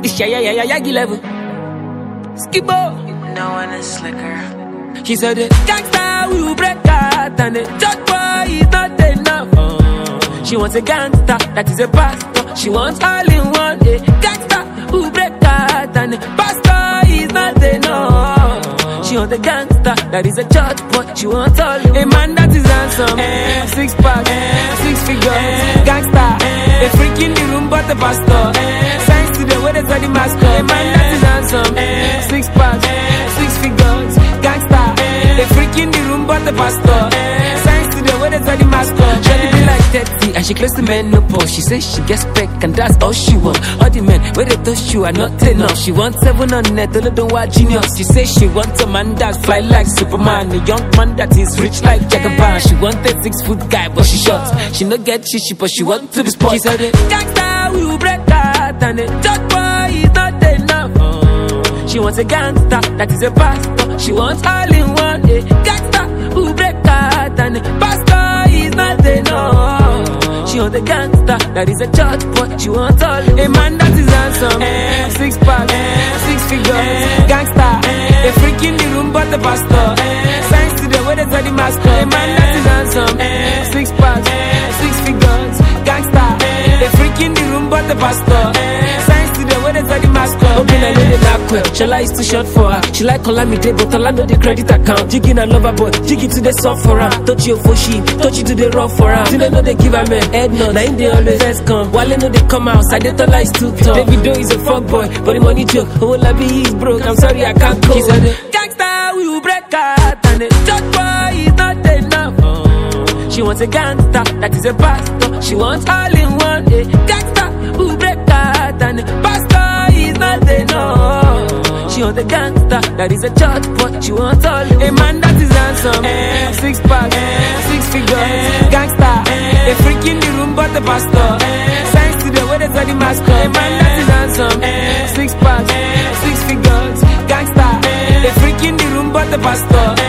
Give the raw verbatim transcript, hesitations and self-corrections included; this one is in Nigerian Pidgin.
It's ya ya ya ya yagi level. Skibbo. No one is slicker. She said the gangsta will break out and the judge boy is not enough. Uh, she wants a gangsta that is a pastor. She wants all in one. A gangsta will break out and the pastor is not enough. She wants a gangsta that is a church boy. She wants all in one. A man that is handsome, eh, six pack, eh, six figures, eh, gangsta, eh, a freak in the room but the pastor. Eh, Signs to the way they say the mascot. A man that is handsome, eh, six pack, eh, six figures, gangsta. They freak in the room but the pastor. Signs to the way they say the mascot. She be like thirty and she close to menopause. She says she gets back and that's all she wants. All the men where they touch you are not enough. She wants seven on net, don't know what genius. She says she wants a man that fly like Superman, a young man that is rich like Jagaban. She wants a six foot guy but she short. She no get shishi but she want to be sport. She said the gangsta will break out and the judge boy is not enough. She wants a gangsta that is a pastor. She wants all in one. A gangsta who break out and the pastor is not enough. She wants a gangsta that is a church boy. She wants all in one. A man that is handsome, eh, six pack, eh, six figures, eh, gangsta, eh, a freak in the room but the pastor. Eh, signs to the way they say the mascot. A man that is handsome, eh, six pack, eh, six figures, gangsta, eh, a freak in the room but the pastor. Eh, signs to the way they say the mascot. Okay, I know the black well. Shala is too short for her. She like Olamide, but Orlando the credit account. Jigging and lover boy, jiggy to the soft for her. Touch your for she, touch you to the rough for her. Till they know they give her man head nod. Now in they always first come. While they know they come out, I did tell is too tough. Davido is a fuck boy, but the money joke. Oh, Labi is broke. I'm sorry I can't go. She said the gangsta will break out and the judge boy is not enough. Uh, she wants a gangsta that is a pastor. She wants all in one. A gangsta will break out and the pastor is not enough. She wants a gangsta that is a church boy. She wants all in one. A man that is handsome, eh, six pack, eh, six figures, eh, gangsta, eh, a freak in the room but the pastor. Eh, signs to the way they say the mascot. A man that is handsome, eh, six pack, eh, six figures, gangsta, eh, a freak in the room but the pastor.